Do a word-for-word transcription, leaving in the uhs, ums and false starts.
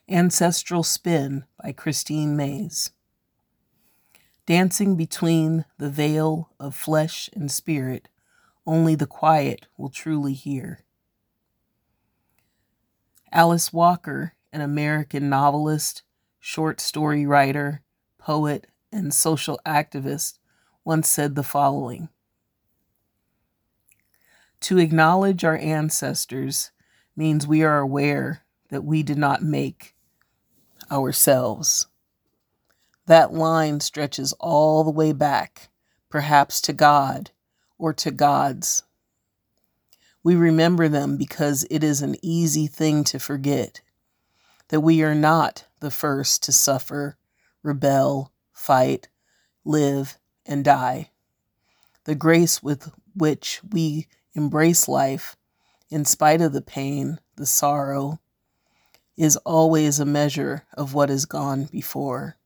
Ancestral Spin by Christine Mays. Dancing between the veil of flesh and spirit, only the quiet will truly hear. Alice Walker, an American novelist, short story writer, poet, and social activist, once said the following: "To acknowledge our ancestors means we are aware that we did not make ourselves." That line stretches all the way back, perhaps to God or to gods. We remember them because it is an easy thing to forget that we are not the first to suffer, rebel, fight, live, and die. The grace with which we embrace life, in spite of the pain, the sorrow, is always a measure of what has gone before.